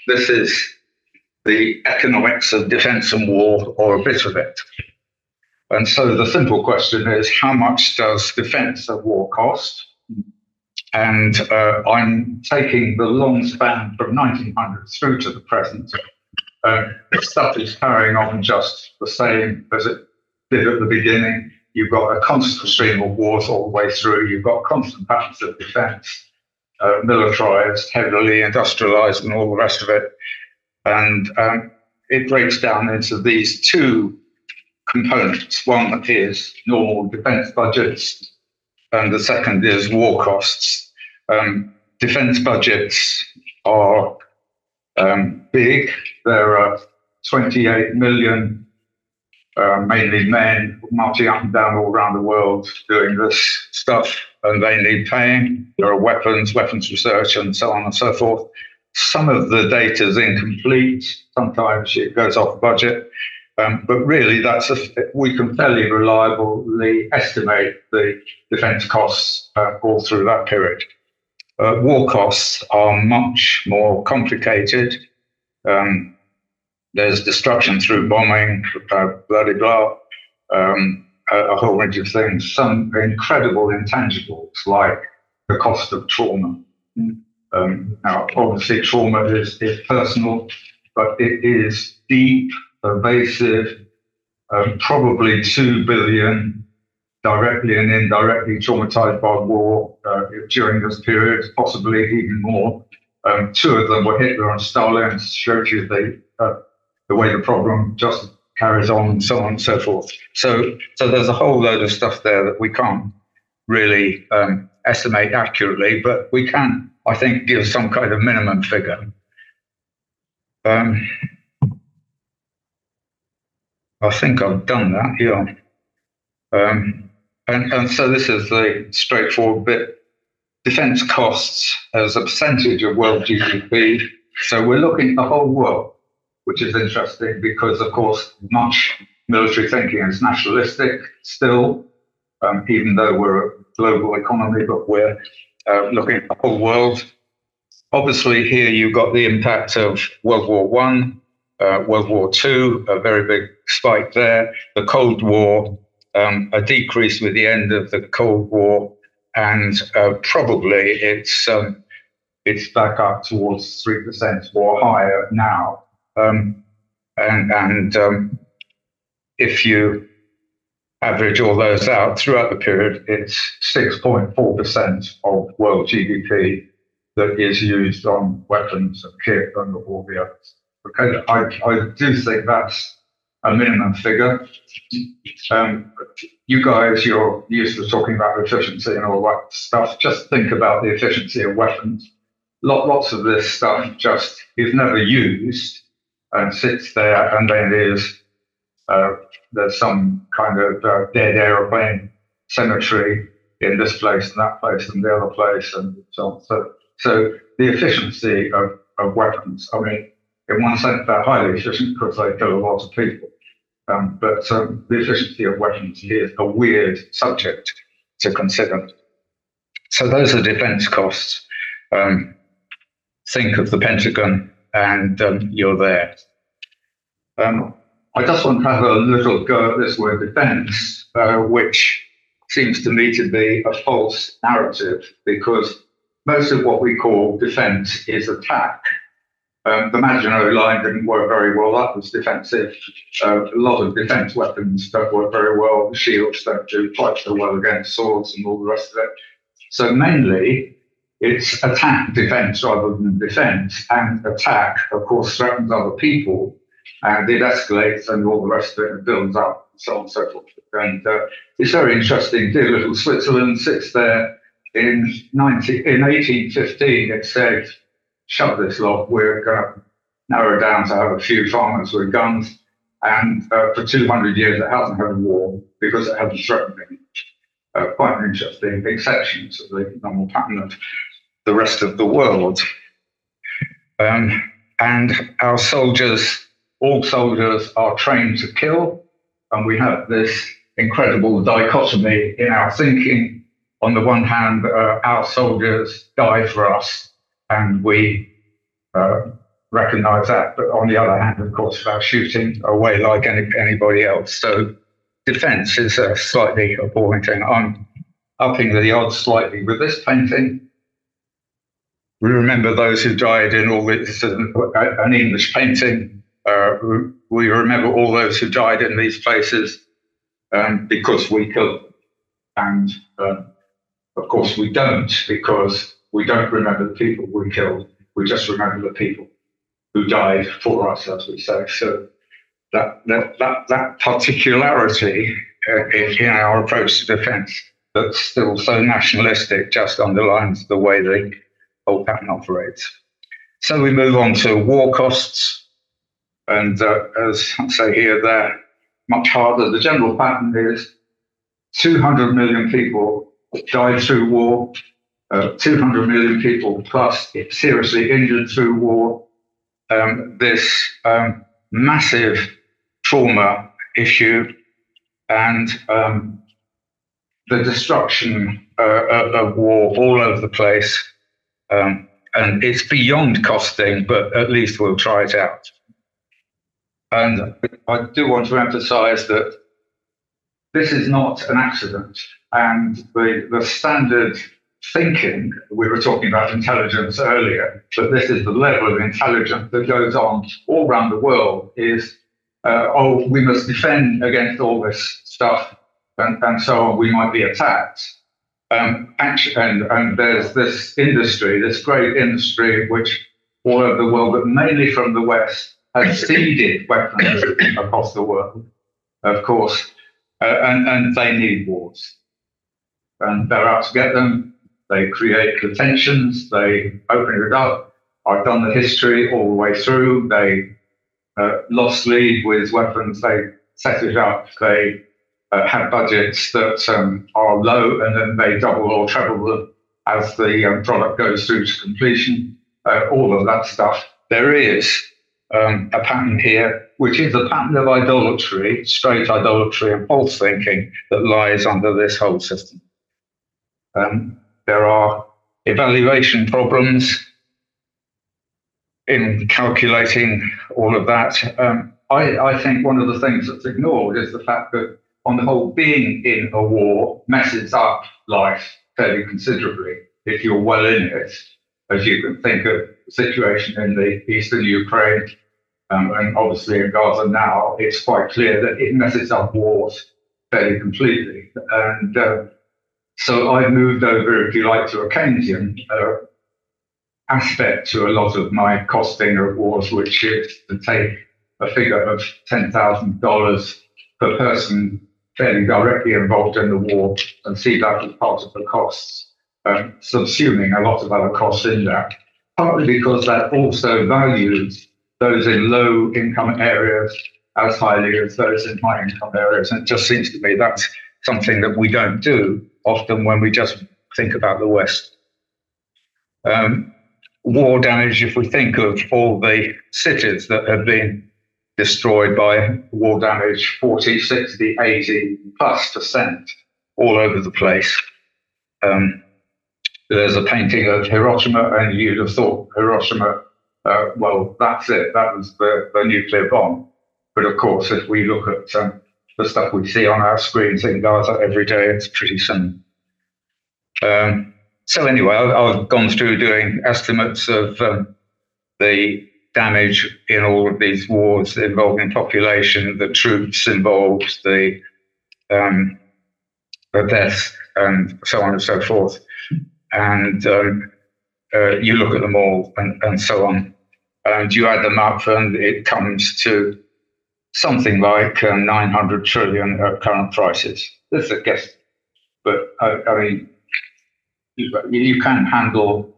this is the economics of defence and war, or a bit of it. And so the simple question is, how much does defence and war cost? And I'm taking the long span from 1900 through to the present. The stuff is carrying on just the same as it did at the beginning. You've got a constant stream of wars all the way through. You've got constant patterns of defence, militarised, heavily industrialised, and all the rest of it. And it breaks down into these two components. One is normal defence budgets, and the second is war costs. Defence budgets are big. There are 28 million, mainly men, marching up and down all around the world doing this stuff, and they need paying. There are weapons research, and so on and so forth. Some of the data is incomplete. Sometimes it goes off budget. But really, we can fairly reliably estimate the defence costs all through that period. War costs are much more complicated. There's destruction through bombing, blah, blah, blah, a whole range of things. Some incredible intangibles, like the cost of trauma. Now, obviously, trauma is personal, but it is deep, pervasive, probably 2 billion directly and indirectly traumatized by war during this period, possibly even more. Two of them were Hitler and Stalin. It shows you the way the problem just carries on, and so on and so forth. So there's a whole load of stuff there that we can't really estimate accurately, but we can, I think, give some kind of minimum figure. I think I've done that, yeah. And so this is the straightforward bit. Defence costs as a percentage of world GDP. So we're looking at the whole world, which is interesting because, of course, much military thinking is nationalistic still, even though we're a global economy, but we're looking at the whole world. Obviously, here you've got the impact of World War I, World War II, a very big spike there. The Cold War, a decrease with the end of the Cold War, and probably it's back up towards 3% or higher now. And if you average all those out throughout the period, it's 6.4% of world GDP that is used on weapons and kit and all the others. Okay, I do think that's a minimum figure. You guys, you're used to talking about efficiency and all that stuff. Just think about the efficiency of weapons. Lots of this stuff just is never used and sits there, and then there's some kind of dead aeroplane cemetery in this place and that place and the other place and so on. So the efficiency of weapons, I mean, in one sense, they're highly efficient because they kill a lot of people. But the efficiency of weapons is a weird subject to consider. So those are defense costs. Think of the Pentagon and you're there. I just want to have a little go at this word defense, which seems to me to be a false narrative, because most of what we call defense is attack. The Maginot Line didn't work very well. That was defensive. A lot of defense weapons don't work very well. The shields don't do quite so well against swords and all the rest of it. So mainly, it's attack defense rather than defense. And attack, of course, threatens other people, and it escalates and all the rest of it and builds up and so on and so forth. And it's very interesting. Dear little Switzerland sits there in 1815. It said, shut this lot, we're going to narrow down to have a few farmers with guns. And for 200 years, it hasn't had a war because it hasn't threatened any. Quite an interesting exception to the normal pattern of the rest of the world. And our soldiers, all soldiers are trained to kill. And we have this incredible dichotomy in our thinking. On the one hand, our soldiers die for us, and we recognise that. But on the other hand, of course, they're shooting away like anybody else. So defence is a slightly appalling thing. I'm upping the odds slightly with this painting. We remember those who died in all this. An English painting. We remember all those who died in these places because we killed them. And of course, we don't, because we don't remember the people we killed. We just remember the people who died for us, as we say. So that particularity in our approach to defence that's still so nationalistic just underlines the way the whole pattern operates. So we move on to war costs. And as I say here, they're much harder. The general pattern is 200 million people died through war, 200 million people plus seriously injured through war. This massive trauma issue and the destruction of war all over the place. And it's beyond costing, but at least we'll try it out. And I do want to emphasize that this is not an accident. And the standard thinking, we were talking about intelligence earlier, but this is the level of intelligence that goes on all around the world is, we must defend against all this stuff and so on, we might be attacked. And there's this industry, this great industry, which all over the world, but mainly from the West, has seeded weapons across the world, of course, and they need wars. And they're out to get them. They create the tensions. They open it up. I've done the history all the way through. They lost lead with weapons. They set it up. They have budgets that are low, and then they double or treble them as the product goes through to completion. All of that stuff. There is a pattern here, which is a pattern of idolatry, straight idolatry and false thinking that lies under this whole system. There are evaluation problems in calculating all of that. I think one of the things that's ignored is the fact that, on the whole, being in a war messes up life fairly considerably if you're well in it. As you can think of the situation in the eastern Ukraine, and obviously in Gaza now, it's quite clear that it messes up wars fairly completely. And so I've moved over, if you like, to a Keynesian aspect to a lot of my costing of wars, which is to take a figure of $10,000 per person fairly directly involved in the war and see that as part of the costs, subsuming a lot of other costs in that, partly because that also values those in low income areas as highly as those in high income areas. And it just seems to me that's something that we don't do often when we just think about the West. War damage, if we think of all the cities that have been destroyed by war damage, 40, 60, 80+% all over the place. There's a painting of Hiroshima, and you'd have thought Hiroshima, well, that's it. That was the nuclear bomb. But of course, if we look at the stuff we see on our screens in Gaza every day, it's pretty similar. So anyway, I've gone through doing estimates of the damage in all of these wars involving population, the troops involved, the deaths, and so on and so forth. And you look at them all and so on. And you add them up, and it comes to something like 900 trillion at current prices. This is a guess, but I mean, you can handle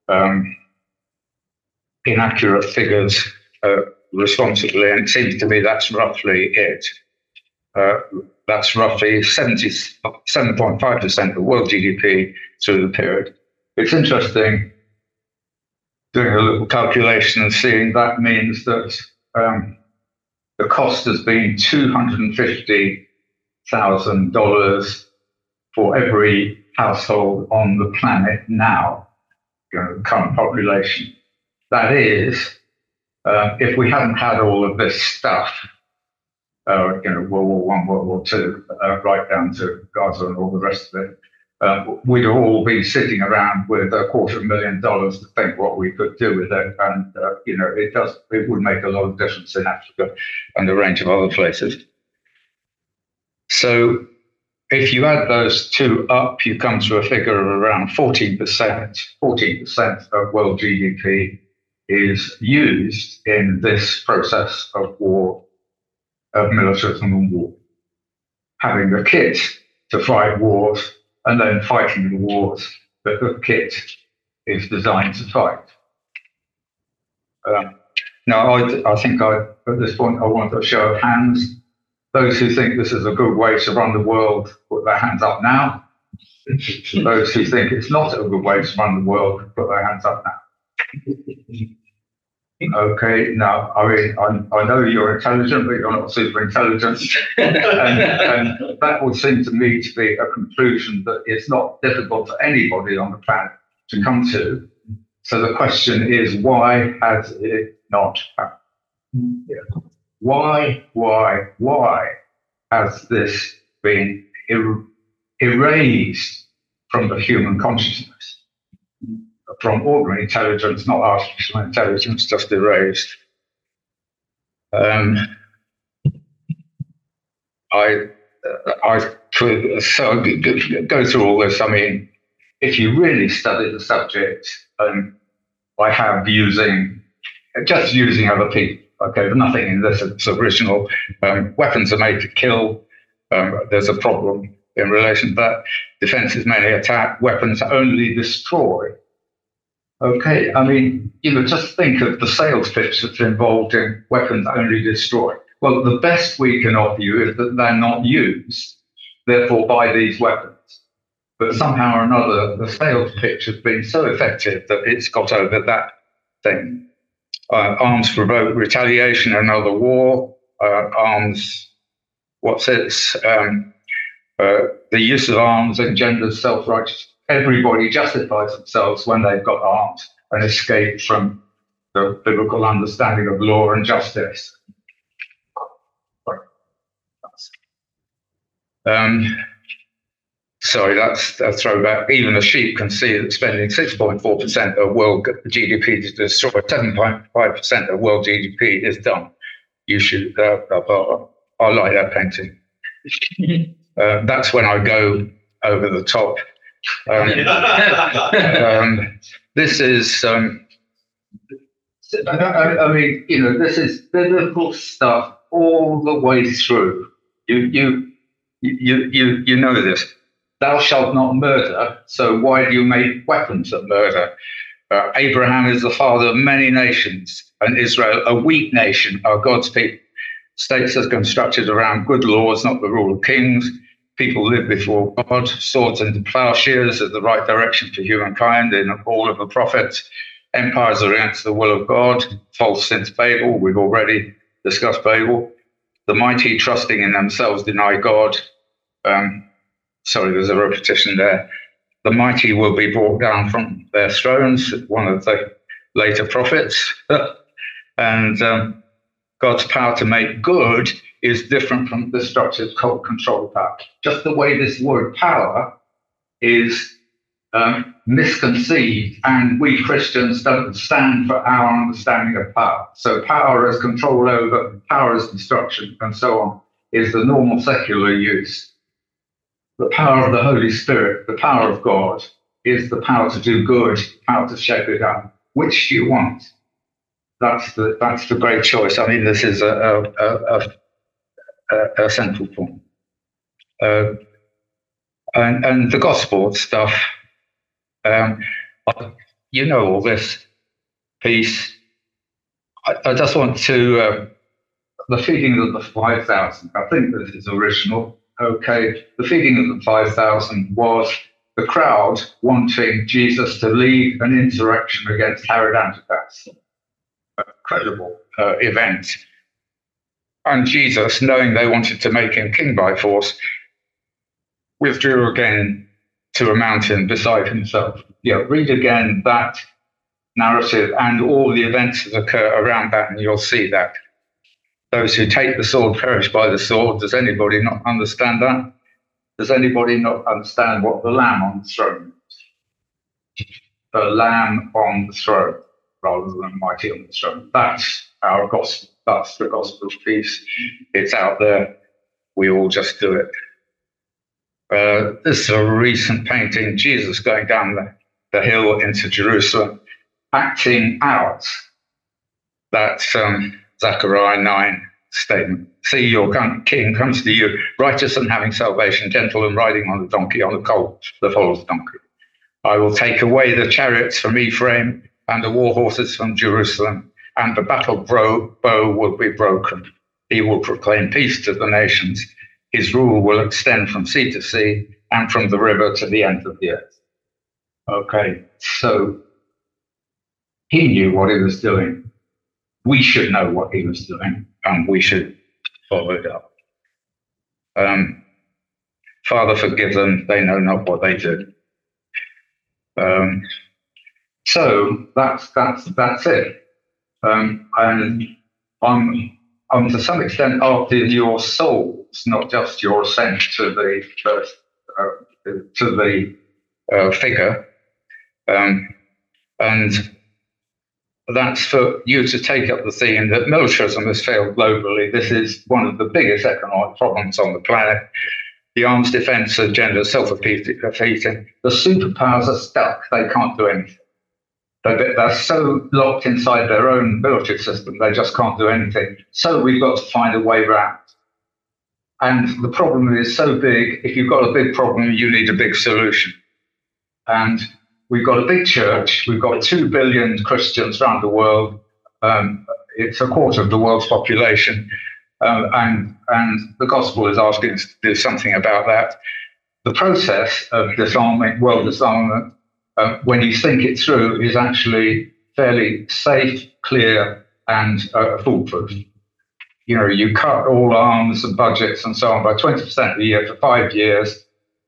inaccurate figures responsibly, and it seems to me that's roughly it. That's roughly 77.5% of world GDP through the period. It's interesting doing a little calculation and seeing that means that the cost has been $250,000 for every household on the planet now, current population. That is If we hadn't had all of this stuff, World War I, World War II, right down to Gaza and all the rest of it, we'd all be sitting around with $250,000 to think what we could do with it. And, it would make a lot of difference in Africa and a range of other places. So if you add those two up, you come to a figure of around 14%. 14% of world GDP is used in this process of war, of militarism and war. Having the kit to fight wars and then fighting the wars that the kit is designed to fight. Now, I think at this point, I want a show of hands. Those who think this is a good way to run the world, put their hands up now. Those who think it's not a good way to run the world, put their hands up now. Okay, now, I know you're intelligent, but you're not super intelligent. and that would seem to me to be a conclusion that it's not difficult for anybody on the planet to come to. So the question is, why has it not happened? Yeah. Why has this been erased from the human consciousness? From ordinary intelligence, not artificial intelligence, just erased. So go through all this. I mean, if you really study the subject, I have using other people. Okay, there's nothing in this that's original. Weapons are made to kill. There's a problem in relation to that. Defense is mainly attack. Weapons only destroy. Okay, I mean, just think of the sales pitch that's involved in weapons only destroy. Well, the best we can offer you is that they're not used, therefore buy these weapons. But somehow or another, the sales pitch has been so effective that it's got over that thing. Arms provoke retaliation, another war. Arms, the use of arms engenders self-righteous. Everybody justifies themselves when they've got arms and escape from the biblical understanding of law and justice. Sorry, that's a throwback. Even a sheep can see that spending 6.4% of world GDP to destroy 7.5% of world GDP is dumb. You should, I like that painting. That's when I go over the top. This is, this is biblical stuff all the way through. You know this. Thou shalt not murder, so why do you make weapons of murder? Abraham is the father of many nations, and Israel, a weak nation, are God's people. States are constructed around good laws, not the rule of kings. People live before God. Swords and plowshares are the right direction for humankind in all of the prophets. Empires are against the will of God. False since Babel. We've already discussed Babel. The mighty, trusting in themselves, deny God. Sorry, there's a repetition there. The mighty will be brought down from their thrones, one of the later prophets. And God's power to make good is different from destructive control power. Just the way this word power is misconceived, and we Christians don't stand for our understanding of power. So power as control over, power as destruction, and so on, is the normal secular use. The power of the Holy Spirit, the power of God, is the power to do good, the power to shape it up. Which do you want? That's the great choice. I mean, this is a central point. And the gospel stuff, you know all this piece. I just want to, the feeding of the 5,000, I think this is original. Okay, the feeding of the 5,000 was the crowd wanting Jesus to lead an insurrection against Herod Antipas. A credible event. And Jesus, knowing they wanted to make him king by force, withdrew again to a mountain beside himself. Yeah, read again that narrative and all the events that occur around that, and you'll see that. Those who take the sword perish by the sword. Does anybody not understand that? Does anybody not understand what the Lamb on the throne is? The Lamb on the throne, rather than mighty on the throne. That's our gospel. That's the gospel of peace. It's out there. We all just do it. This is a recent painting, Jesus going down the hill into Jerusalem, acting out that Zechariah 9 statement. See, your king comes to you, righteous and having salvation, gentle and riding on a donkey, on a colt, the foal's donkey. I will take away the chariots from Ephraim and the war horses from Jerusalem, and the battle bow will be broken. He will proclaim peace to the nations. His rule will extend from sea to sea and from the river to the end of the earth. Okay, so he knew what he was doing. We should know what he was doing, and we should follow it up. Father, forgive them, they know not what they do. So that's it. And I'm to some extent after your souls, not just your ascent to the figure, and that's for you to take up the theme that militarism has failed globally. This is one of the biggest economic problems on the planet. The arms defense agenda is self-defeating. The superpowers are stuck. They can't do anything. They're so locked inside their own military system, they just can't do anything. So we've got to find a way around. And the problem is so big, if you've got a big problem, you need a big solution. And we've got a big church. We've got 2 billion Christians around the world. It's a quarter of the world's population. And the gospel is asking us to do something about that. The process of disarmament, world disarmament, when you think it through, is actually fairly safe, clear, and foolproof. You know, you cut all arms and budgets and so on by 20% a year for 5 years.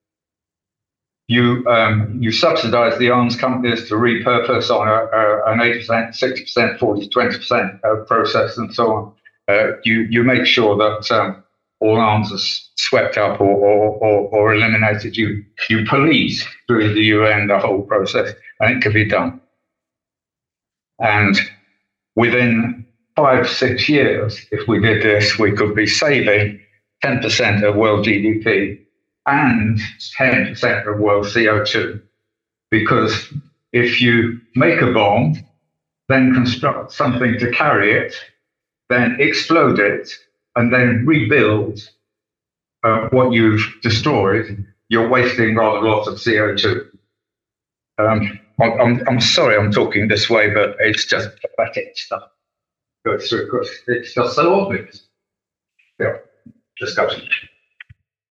You subsidize the arms companies to repurpose on an 80%, 60%, 40%, 20% process and so on. You make sure that all arms are swept up or eliminated. You police through the UN the whole process, and it can be done. And within 5-6 years, if we did this, we could be saving 10% of world GDP and 10% of world CO2. Because if you make a bomb, then construct something to carry it, then explode it, and then rebuild what you've destroyed, you're wasting rather a lot of CO2. I'm sorry I'm talking this way, but it's just pathetic stuff. Goes through, because it's just so obvious. Yeah, discussion.